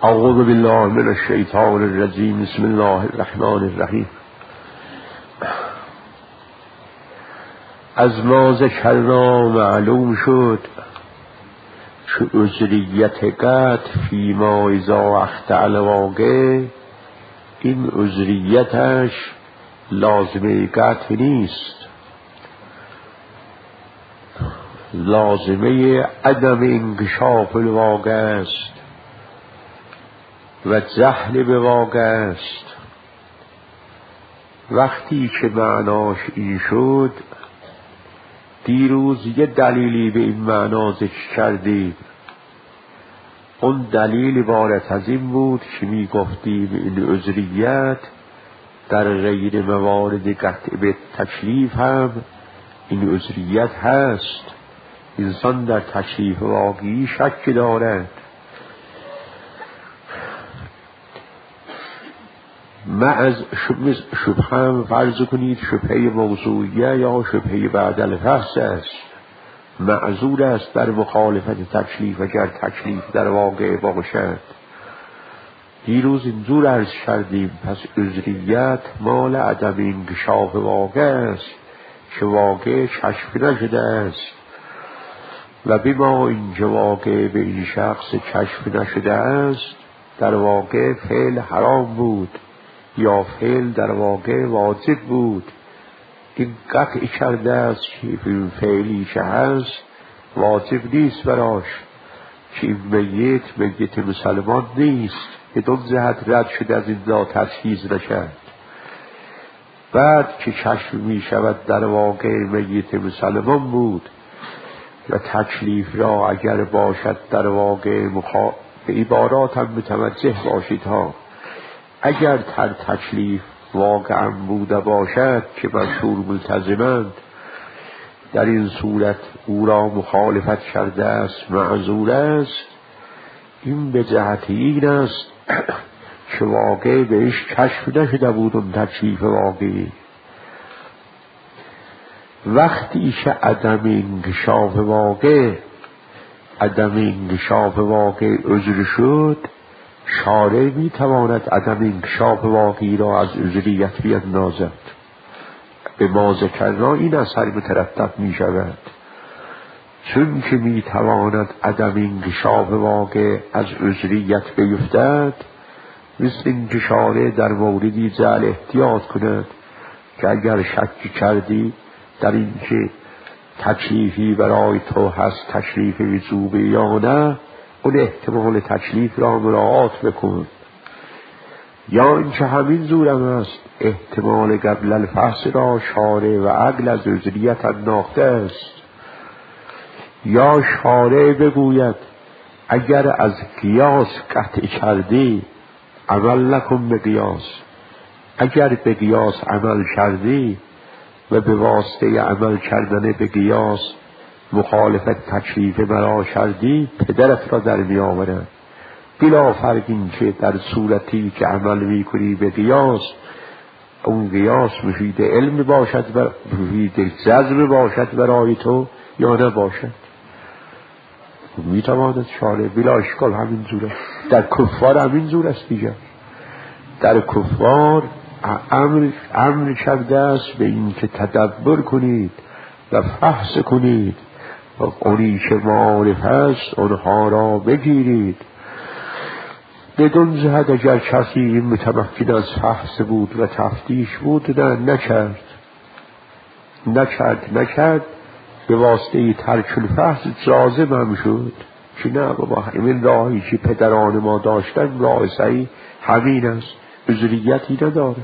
اعوذ بالله من الشیطان الرجیم. بسم الله الرحمن الرحیم. از ما ذکرنا معلوم شد چه عذریت قطع فیما اذا اخطأ الواقع، این عذریتش لازمه قطع نیست، لازمه عدم انکشاف الواقع است و جهل به واقع است. وقتی که معناش این شد، دیروز یه دلیلی به این معنا ذکر کردیم. اون دلیل عبارت از این بود که می گفتیم این عذریت در غیر موارد قطع به تکلیف هم این عذریت هست. انسان در تکلیف واقعی شک دارد. از شبه فرض کنید شبهه موضوعیه یا شبهه بعد الفحص است، معذور است در مخالفت تکلیف اگر تکلیف در واقع باشد. دیروز اینجور عرض کردیم پس عذریت مال عدم انکشاف واقع است که واقع کشف نشده است و بما اینکه واقع به این شخص کشف نشده است، در واقع فعل حرام بود یا فعل در واقع واجب بود. این قطع کرده است که این فعلی که هست واجب نیست براش، که این میت مسلمان نیست، بدون جهت رد شده از این لا تجهیز نشد. بعد که کشف می شود در واقع میت مسلمان بود و تکلیف را اگر باشد در واقع به عبارات هم متوجه باشید ها، اگر تر تکلیف واقعا بوده باشد که مشهور ملتزمند، در این صورت او را مخالفت کرده است، معذور است. این به جهت این است که واقع بهش کشف نشده بود اون تکلیف واقعی. وقتی که عدم انکشاف واقع عذر شد، شارع می تواند عدم انکشاف واقعی را از عذریت بیندازد. به ما ذکرنا این اثر مترتب می شود، چون که می تواند عدم انکشاف واقع از عذریت بیفتد، مثل اینکه شارع در موردی جعل احتیاط کند که اگر شک کردی در اینکه تکلیفی برای تو هست، تکلیف وجوبی یا نه، اون احتمال تکلیف را مراعات بکن. یا اینکه همین زورم است، احتمال قبل الفحص را شارع و عقل از عذریت انداخته است. یا شارع بگوید اگر از قیاس قطع کردی عمل نکن به قیاس، اگر به قیاس عمل کردی و به واسطه عمل کردن به قیاس مخالفت تکلیف مرا کردی، پدرت را در می آورد. بلا فرق این که در صورتی که عمل می کنی به قیاس، اون قیاس مفید علم باشد و مفید جزم باشد برای تو یا نباشد. می تواند شارع بلا اشکال همین زور است. در کفار همین زور است دیگر. در کفار امر کرده است به این که تدبر کنید و فحص کنید و اونی که معارف است اونها را بگیرید. بدون جهت اگر کسی متمکن از فحص بود و تفتیش بود نکرد به واسطه ترک الفحص جازم هم شد که نه بابا همین راهی که پدران ما داشتن راه صحیح همین است، عذریتی ندارد.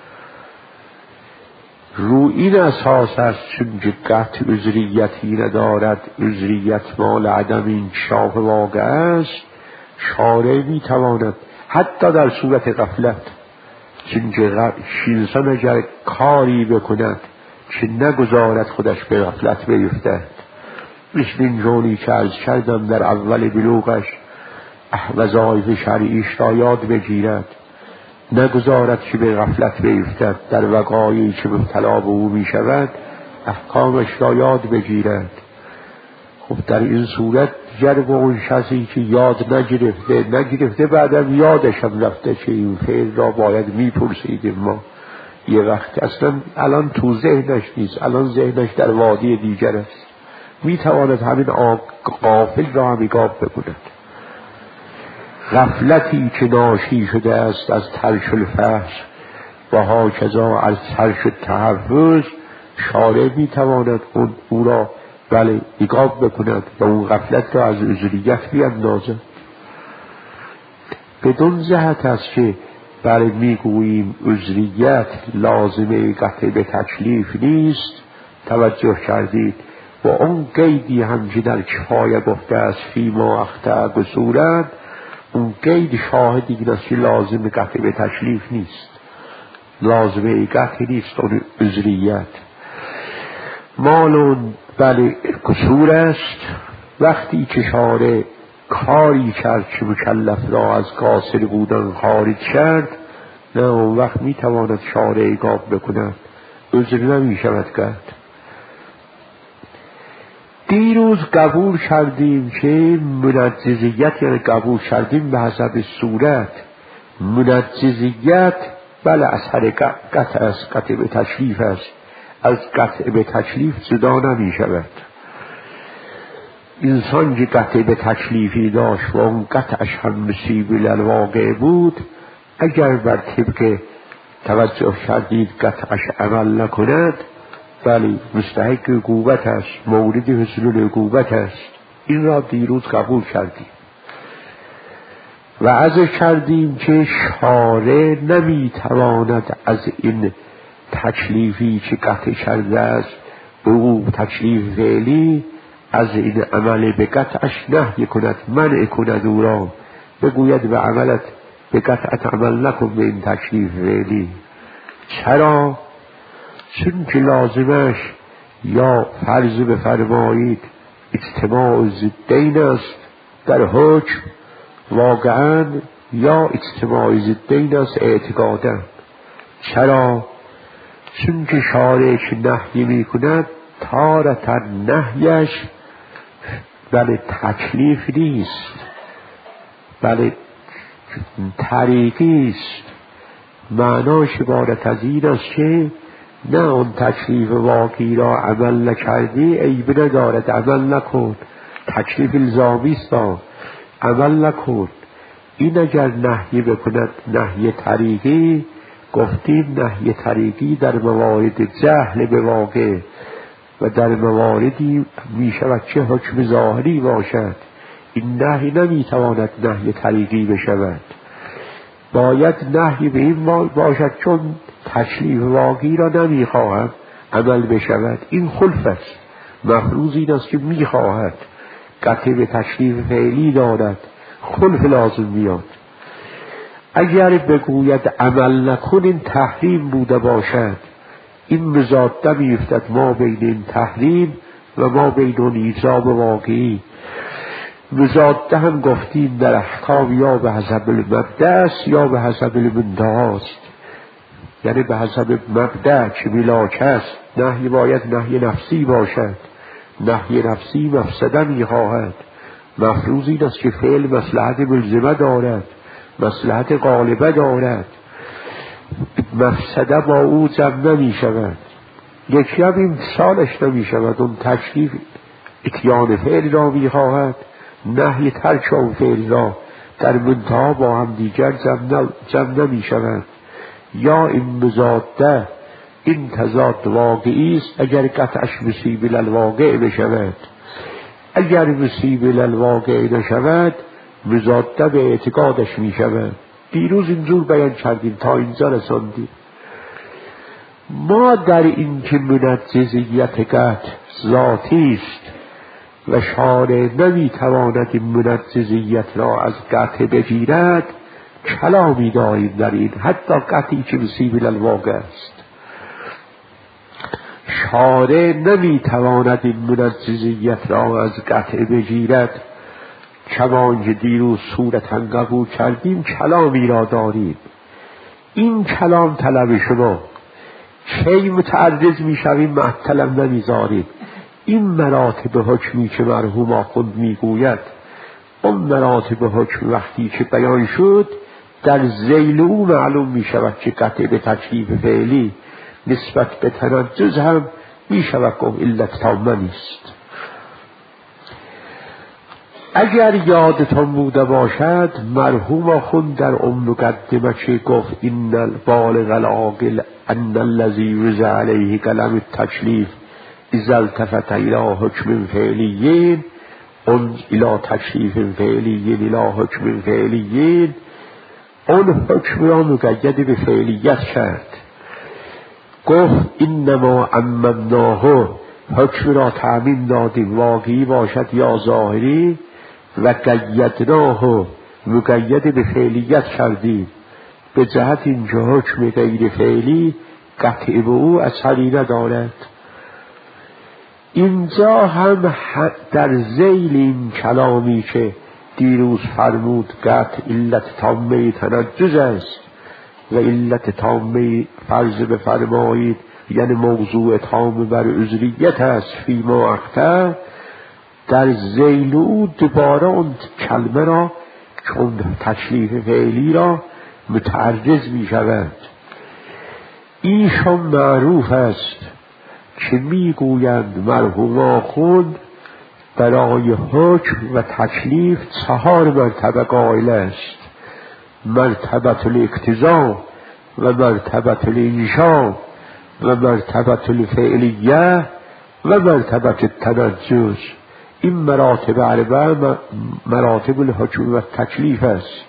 رو این اساس است چون که قطع عذریتی ندارد، عذریت مال عدم انکشاف واقع است، شارع می تواند حتی در صورت غفلت، چون که انسان اگر کاری بکند که نگذارد خودش به غفلت بیفتد، مثل این جونی که عرض کردم در اول بلوغش وظایف شرعیش را یاد بگیرد، نگذارد که به غفلت بیفتد، در وقایعی که مبتلا به او می شود احکامش را یاد بگیرد. خب در این صورت دیگر با اون شخصی که یاد نگرفته بعدم یادش هم رفته که این فعل را باید میپرسیدیم ما یه وقت اصلا الان تو ذهنش نیست، الان ذهنش در وادی دیگر است، میتواند همین غافل را هم ایقاب بکند. غفلتی که ناشی شده است از ترک الفحش و هاکذا از ترک التحفظ، شارع میتواند او را بله ایقاب بکند و اون غفلت را از عذریت بیندازد. بدون جهت است که بله میگوییم عذریت لازمه قطع به تکلیف نیست، توجه کردید و اون قیدی هم که در کفایه گفته است فیما اخطأ قصورا، اون قید شاهد این است که لازم قطع به تکلیف نیست، لازمه قطع نیست اون عذریت. مالون بله قصور است وقتی که شارع کاری کرد که مکلف را از قاصر بودن خارج کرد، نه اون وقت میتواند شارع ایقاب بکند، عذر نمی شود کرد. دیروز قبول کردیم که منجزیت یعنی قبول کردیم به حسب صورت، منجزیت بله اثر قطع است، قطع به تکلیف است، از قطع به تکلیف جدا نمی شود. انسان که قطع به تکلیفی داشت و اون قطعش هم مصیب للواقع بود، اگر بر طبق توجه کردید قطعش عمل نکند بله مستحق عقوبت است، مورد حصول عقوبت است. این را دیروز قبول کردیم و عرض کردیم که شارع نمیتواند از این تکلیفی که قطع کرده است به او تکلیف فعلی، از این عمل به قطعش نهی کند، منع کند، او را بگوید به عملت به قطعت عمل نکن به این تکلیف فعلی. چرا؟ چون که لازمش یا فرض بفرمایید اجتماع ضدین است در حکم واقعا، یا اجتماع ضدین است اعتقادا. چرا؟ چون که شارع که نهی می کند تارتا نهیش بله تکلیف نیست، بله طریقی است. معناش عبارت از این است که نه اون تکلیف واقعی را عمل نکردی عیب ندارد، عمل نکن، تکلیف الزامی است، عمل نکن. این اگر نهی بکند نهی طریقی، گفتیم نهی طریقی در موارد جهل به واقع و در مواردی می شود که حکم ظاهری باشد، این نهی نمی تواند نهی طریقی بشود، باید نهی به این باشد چون تکلیف واقعی را نمی خواهم عمل بشود. این خلف است، مفروض این است که می خواهد قطع به تکلیف فعلی دارد، خلف لازم میاد. اگر بگوید عمل نکن این تحریم بوده باشد، این مزاده میفتد ما بین این تحریم و ما بین اون ایجاب واقعی. مزاده هم گفتیم در احکام یا به حسب المبدأ است یا به حسب المنتهی است، یعنی به حسب مبدأ که ملاک است. نهی باید نهی نفسی باشد، نهی نفسی مفسده میخواهد، مفروض این است که فعل مصلحت ملزمه دارد، مصلحت غالبه دارد، مفسده با او جمع نمی شود، یکی هم امتصالش نمی شود. اون تکلیف اتیان فعل را می خواهد، نهی ترک اون فعل را در منتها با هم دیگر جمع نمی شود. یا این مزاده این تضاد واقعی است اگر قطعش مصیب للواقع بشود، اگر مصیب للواقع نشود مزاده به اعتقادش می شود. دیروز اینجور بیان کردیم تا اینجا رساندیم. ما در این که منجزیت قطع ذاتی است و شارع نمی تواند این منجزیت را از قطع بگیرد کلامی داریم در این، حتی قطعی که مصیب للواقع است. شارع نمی تواند این منجزیت را از قطع بگیرد، کمان که دیروز صورتا قبول کردیم کلامی را داریم. این کلام طلب شما کی متعرض می شویم معطلم نمیذاریم. این مراتب حکمی که مرحوم آخوند میگوید، اون مراتب حکم وقتی که بیان شد در ذیل او معلوم می شود که قطع به تکلیف فعلی نسبت به تنجز هم می شود که علت تامه نیست. اگر یادتان بوده باشد مرحوم آخوند در مقدمه چه گفت؟ این البالغ العاقل ان الذی یوضع علیه قلم التکلیف اذا التفت الی حکم فعلیین اون الى تکلیف فعلیین الى حکم فعلیین، اون حکم را مقید به فعلیت کرد. گفت اینما عممناه، حکم را تعمیم دادیم واقعی باشد یا ظاهری، و قیدناه مقید به فعلیت کردیم به جهت اینکه حکم غیر فعلی قطع به او اثری ندارد. اینجا هم در ذیل این کلامی که دیروز فرمود قطع علت تامه تنجز است و علت تامه فرض بفرمایید یعنی موضوع تام بر عذریت است فیما اختر، در ذیل او دوباره اون کلمه را چون تکلیف فعلی را متعرض می شود. ایشان معروف است که می گویند مرحوم آخوند برای حکم و تکلیف 4 مرتبه قائل است: مرتبه الاقتضا و مرتبه الانشاء و مرتبه الفعلیه و مرتبه التنجز. این مراتب 4 مراتب الحکم و تکلیف است.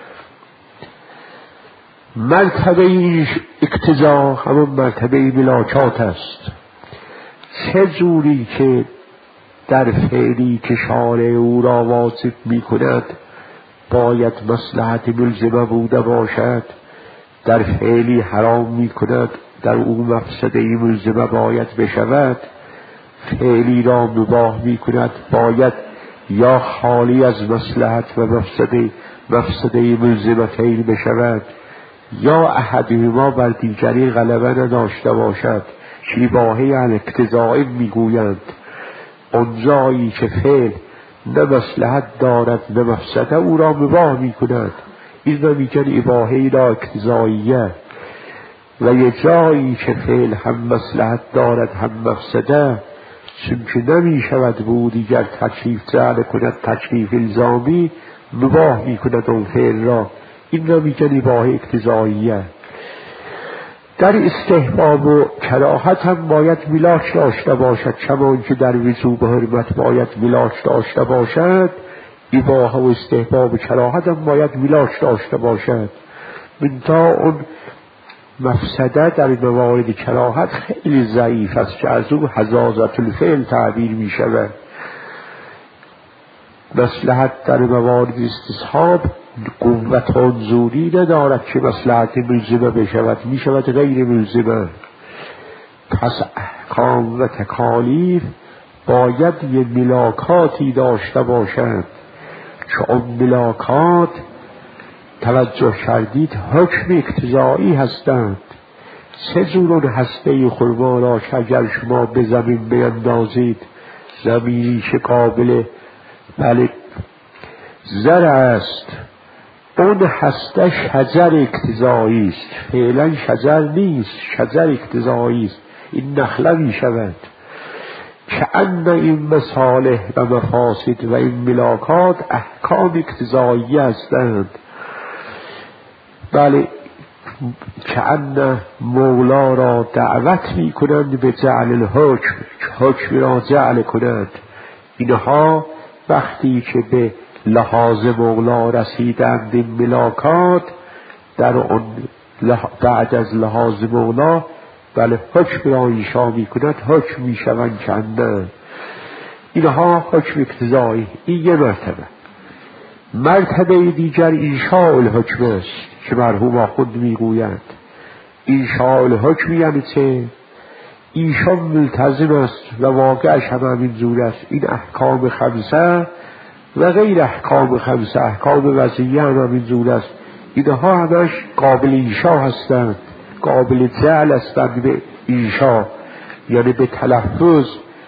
مرتبه اقتضا همون مرتبه ملاکات است. چه جوری که در فعلی که شارع او را واجب می کند باید مصلحت ملزمه بوده باشد، در فعلی حرام می کند در او مفسده ملزمه باید بشود، فعلی را مباح می کند باید یا خالی از مصلحت و مفسده ملزمتین بشود یا احدهما بر دیگری غلبه نداشته باشد. شیباهی الاقتضائی می گویند اونجایی که فعل نه مصلحت دارد نه مفسده او را مباح می کند، این را میگن اباحه را اقتضاییه. و یه جایی که فعل هم مصلحت دارد هم مفسده، چون که نمی شود بود دیگر تکلیف جعل کند تکلیف الزامی، مباح می کند اون فعل را، این را میگن اباحه اقتضاییه. در استحباب و کراهت هم باید ملاک داشته باشد، چون که در وجوب حرمت باید ملاک داشته باشد، اباحه و استحباب و کراهت هم باید ملاک داشته باشد. منتها اون مفسده در موارد کراهت خیلی ضعیف است که از او حزازت الفعل تعبیر می شود. مصلحت در موارد استصحاب قوت انظوری ندارد که مصلحت ملزمه بشود، می شود غیر ملزمه. پس احکام و تکالیف باید یه ملاکاتی داشته باشند که اون ملاکات توجه کردید حکم اقتضایی هستند. چه جور هسته خرما را که اگر شما به زمین بیندازید، زمینی که قابل زر است، اون هسته شجر اقتضایی است، فعلا شجر نیست، شجر اقتضایی است، این نخله می شود. که ان این مصالح و مفاسد و این ملاکات احکام اقتضایی هستند. بله، که ان مولا را دعوت می کنند به جعل الحکم، حکم را جعل کنند. اینها وقتی که به لحاظ مولا رسیدند این ملاکات، در اون بعد از لحاظ مولا بله حکم را انشا می کند، حکم می شوند کنده. اینها حکم اقتضایی. این یه مرتبه. مرتبه دیگر انشاء الحکم است که مرحوم آخوند می گویند. انشاء الحکم یعنی چه؟ ایشان ملتزم است و واقعش هم همین جور است. این احکام خمسه و غیر احکام خمسه، احکام وضعیه هم همین جور است. اینها همش قابل انشاء هستند، قابل جعل هستند به انشاء، یعنی به تلفظ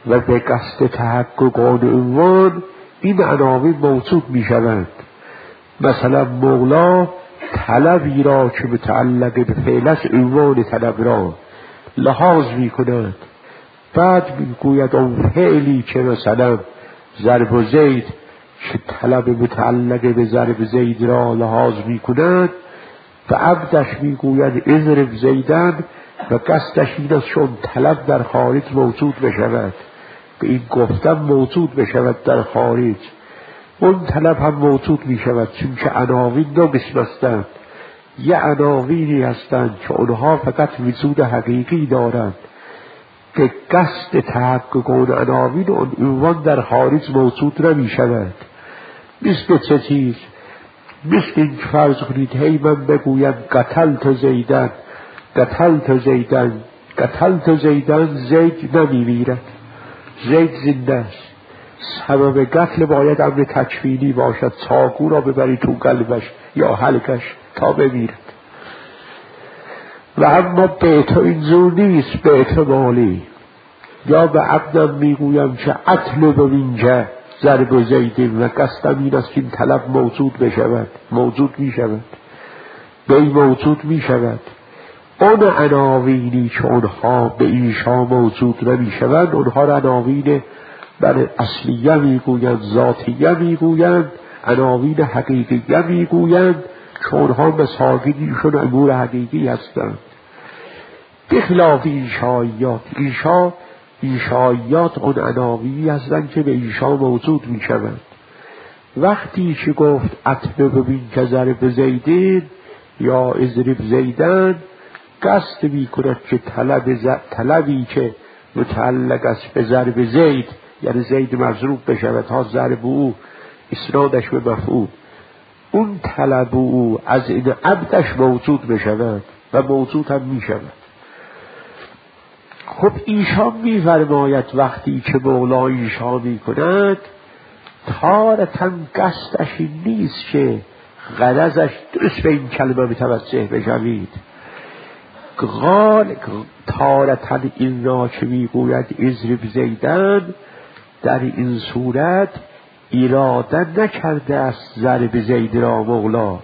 و به قصد تحقق آن عنوان این عناوین موجود می شوند. مثلا مولا طلبی را که متعلق به فعل است عنوان طلب را لحاظ می کند، بعد می گوید اون فعلی که مثلا ضرب و زید که طلب متعلق به ضرب زید را لحاظ می کند، و عبدش می گوید اضرب زیدن و قصدش این است چون طلب در خارج موجود بشود، به این گفتم موجود بشود در خارج، اون طلب هم موجود می شود. چون که عناوین دو قسم هستند، یه عناوینی هستند که اونها فقط وجود حقیقی دارند، به قصد تحقق اون عناوین اون عنوان در خارج موجود نمی شود. مثل چه چیز؟ مثل این فرض کنید هی من بگویم قتلت زیدن، قتلت زیدن، قتلت زیدن، زید نمی میرد، زید زنده است. سبب قتل باید امر تکوینی باشد، چاقو را ببری تو قلبش یا حلقش تا بمیرد. و اما به تو اینجور نیست، به احتمالی یا به عبدم میگویم که اطلب منک ضرب زید و قصدم این است که این طلب موجود بشود، موجود می شود، به موجود می شود. اون عناوینی که اونها به ایشا موجود نمی شود اونها را عناوین بر اصلیه میگویند، ذاتیه میگویند، عناوین حقیقیه میگویند که اونها مساقینشون امور حقیقی هستند. بخلاف ایشاییات، ایشاییات اون عناوینی هستند که به ایشا موجود می شوند. وقتی که گفت اطلب منک ضرب زیدین یا اضرب زیدن، قصد می کند که طلبی که متعلق است به ضرب زید، یعنی زید مضروب بشود تا ضرب او اسنادش به مفعول، اون طلب او از این عبدش موجود بشود و موجود هم می شود. خب ایشان می فرماید وقتی که مولا ایشان می کند تارتاً قصدش این نیست که غرضش درست به این کلمه متوجه بشوید. تارتاً این را که می گوید اضرب زیدن، در این صورت اراده نکرده است ضرب زید را مولا،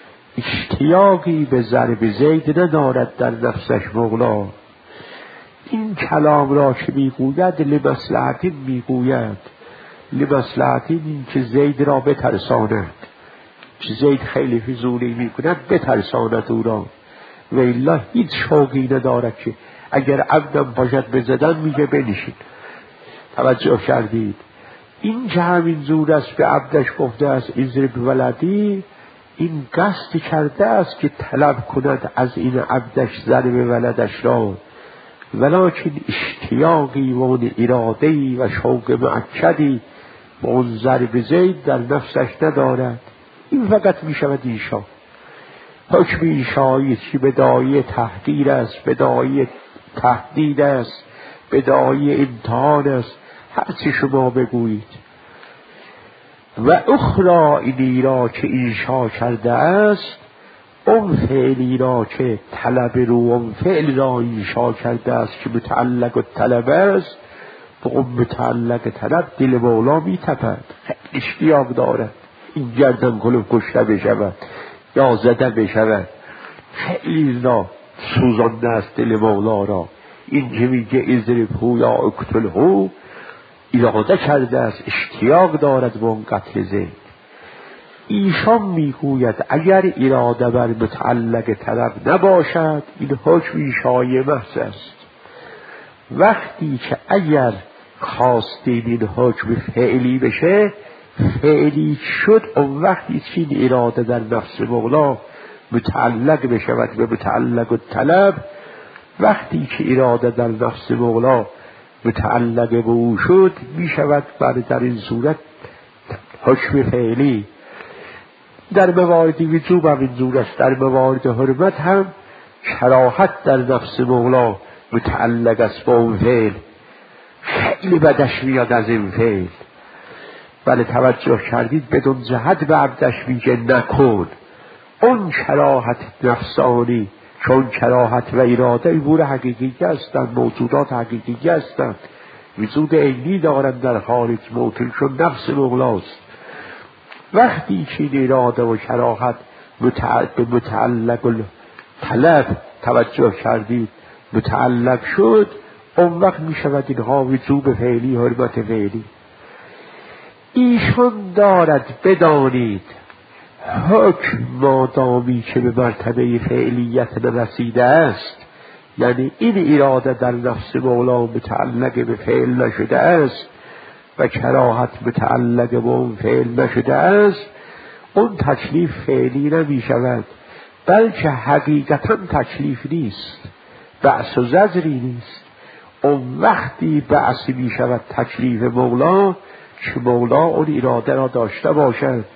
اشتیاقی به ضرب زید ندارد در نفسش مولا. این کلام را که میگوید لمصلحتی میگوید، لمصلحتی این که زید را بترساند، که زید خیلی فضولی میکند بترساند او را، و الا هیچ شوقی ندارد که اگر عبدم باشد بزدن میگه بنشین. توجه کردید؟ این که همین زور است به عبدش گفته است اضرب ولدی، این قصد کرده است که طلب کند از این عبدش ضرب ولدش را، ولکن اشتیاقی و اون ارادهی و شوق مؤکدی و اون ضرب زید در نفسش ندارد. این فقط می شود ایشا. حکم ایشایی که بدایه تحقیر است، بدایه تهدید است، بدایه امتحان است، هرچی شما بگویید. و اخرى اینی را که ایشا کرده است، اون فعلی را که طلب رو، اون فعل را ایشا کرده است که متعلق طلب است، و اون متعلق طلب دل مولا می تپد، خیلی اشتیاق دارد این گردن کلوف کشته بشود یا زده بشود، خیلی را سوزانده است دل مولا را. این که میگه اضربه یا اقتله اراده کرده است، اشتیاق دارد به اون قتل زید. ایشان میگوید اگر اراده بر متعلق طلب نباشد این حکم ایشای محض است. وقتی که اگر خواستیم این حکم فعلی بشه، فعلی شد، اون وقتی که این اراده در نفس مولا متعلق بشود به متعلق طلب، وقتی که اراده در نفس مولا متعلق به او شد می شود در این صورت حکم فعلی. در موارد وجوب هم اینجور است، در موارد حرمت هم کراهت در نفس مولا متعلق است با اون فعل، خیلی بدش میاد از این فعل. بله توجه کردید؟ بدون جهت به عبدش میگه نکن. اون کراهت نفسانی، چون کراهت و اراده امور حقیقی هستند، موجودات حقیقی هستند، وجود عینی دارند در خارج، موطنشون نفس مولاست. وقتی چین اراده و شراحت به متعلق طلب توجه کردید، متعلق شد، اون وقت می شود اینها وجوب فعلی، حرمت فعلی. ایشان دارد بدانید حکم مادامی که به مرتبه فعلیت نرسیده است، یعنی این اراده در نفس مولا متعلق به فعل نشده است و کراهت متعلق به اون فعل نشده است، اون تکلیف فعلی نمی شود، بلکه حقیقتا تکلیف نیست، بأس و زجری نیست. اون وقتی بأس می شود تکلیف مولا که مولا اون اراده را داشته باشد